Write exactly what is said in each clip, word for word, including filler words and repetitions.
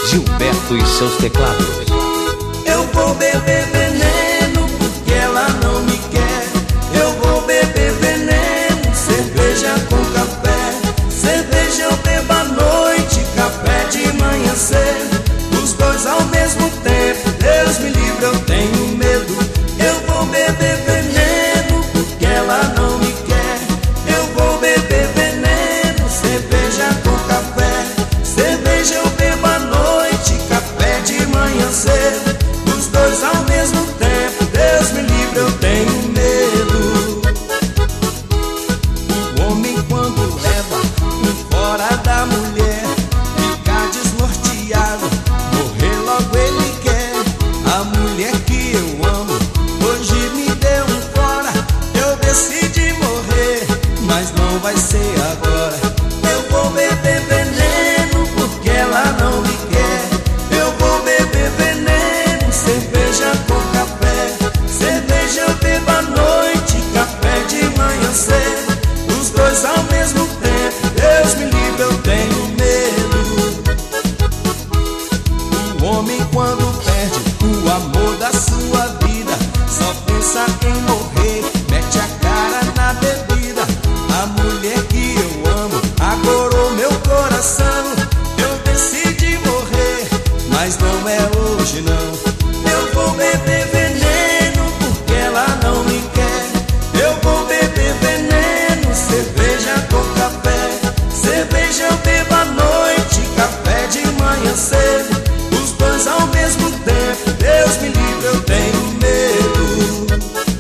Gilberto e seus teclados. Eu vou beber veneno porque ela não me quer. Eu vou beber veneno, cerveja com café. Cerveja eu bebo à noite, café de manhã cedo. Os dois ao mesmo tempo, Deus me livre, eu tenho medo. Eu vou beber veneno porque ela não me quer. Eu vou beber veneno, cerveja com café. Cerveja eu bebo à noite, café de manhã cedo. Os dois ao mesmo tempo, Deus me livre, eu tenho medo. O homem quando leva um fora da mulher, fica desnorteado, morrer logo ele quer. A mulher que eu amo hoje me deu um fora. Eu decidi morrer, mas não vai ser agora. Eu vou beber veneno porque ela não me quer. Eu vou beber veneno, cerveja com café. Cerveja eu bebo à noite, café de manhã cedo. Os dois ao mesmo tempo, Deus me livre, eu tenho medo. O homem quando perde o amor da sua vida, só pensa em morrer, mete a cara na bebida. A mulher que eu amo agorou meu coração. Eu decidi morrer, mas não é hoje não. Eu vou beber veneno porque ela não me quer. Eu vou beber veneno, cerveja com café. Cerveja eu bebo à noite, café de manhã cedo. Os dois ao mesmo tempo, Deus me livre, eu tenho medo.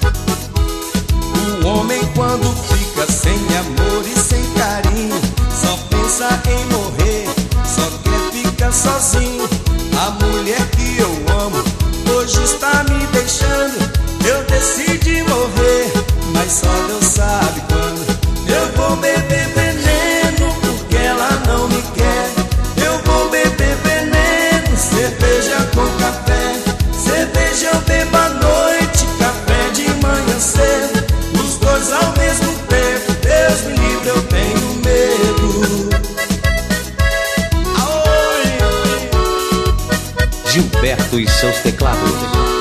O homem quando fica sem amor e sem carinho, só pensa em morrer, só quer ficar sozinho. A mulher que eu amo hoje está me deixando. Eu decidi morrer, mas só Deus sabe quando. Eu vou beber veneno porque ela não me quer. Eu vou beber veneno, cerveja com café. Cerveja eu bebo à noite, café de manhã cedo. Os dois ao mesmo tempo, Deus me livre, eu tenho medo. Gilberto e seus teclados.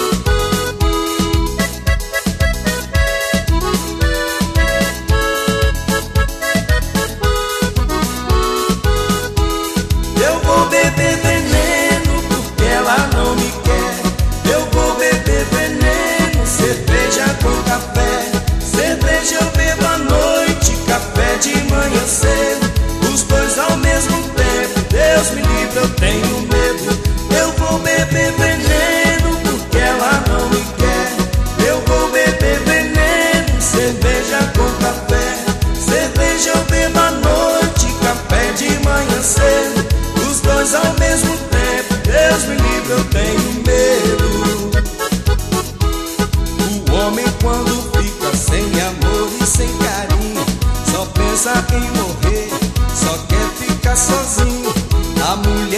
Eu vou beber veneno porque ela não me quer. Eu vou beber veneno, cerveja com café. Cerveja eu bebo à noite, café de manhã cedo. Os dois ao mesmo tempo, Deus me livre, eu tenho medo. Eu vou beber veneno porque ela não me quer. Eu vou beber veneno, cerveja com café. Cerveja eu bebo à noite, café de manhã cedo. Os dois ao mesmo tempo, Deus me livre, eu tenho medo. O homem quando fica sem amor e sem carinho, só pensa em morrer, só quer ficar sozinho. A mulher